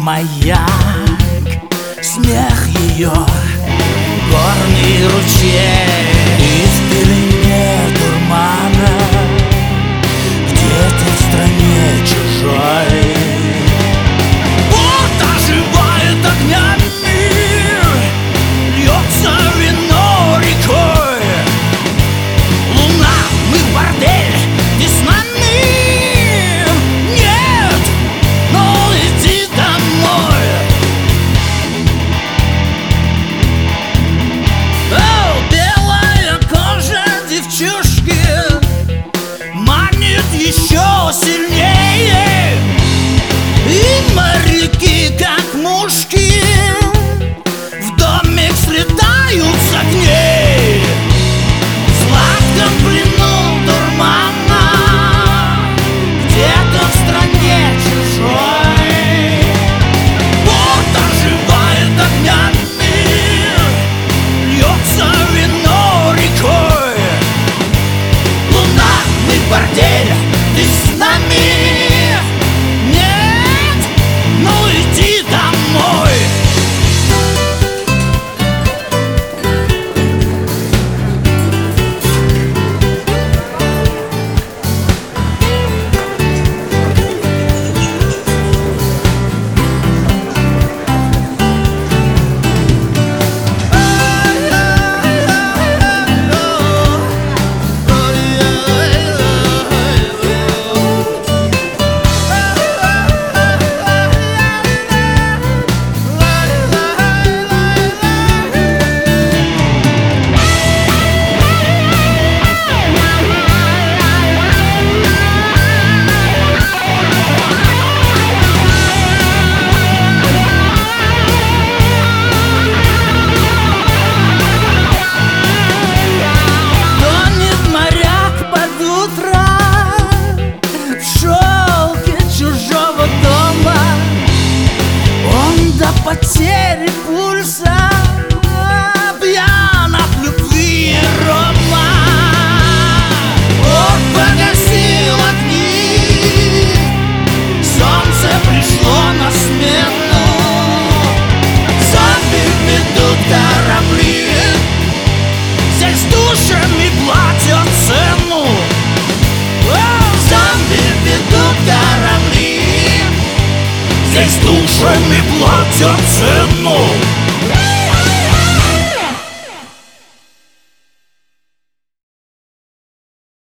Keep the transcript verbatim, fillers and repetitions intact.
маяк, смех ее, горный ручей. И в пелене дурмана где-то в стране чужой вот оживает огнями, льется вино рекой. Луна, мы в бордель, ты с нами? Нет, ну иди домой. О, белая кожа девчушки манит еще сильнее, и моряки, как мушки, в домик слетаются к ней. В сладком плену дурмана где-то в стране чужой вот оживает огнями, льется вино рекой. Луна, мы в борделе, ты с нами? Нет, ну иди домой. Потери пульса, пьян от любви и рома. Он погасил огни, солнце пришло на смену. Зомби ведут корабли, здесь душами платят цену. О, зомби ведут корабли, здесь душами платят цену.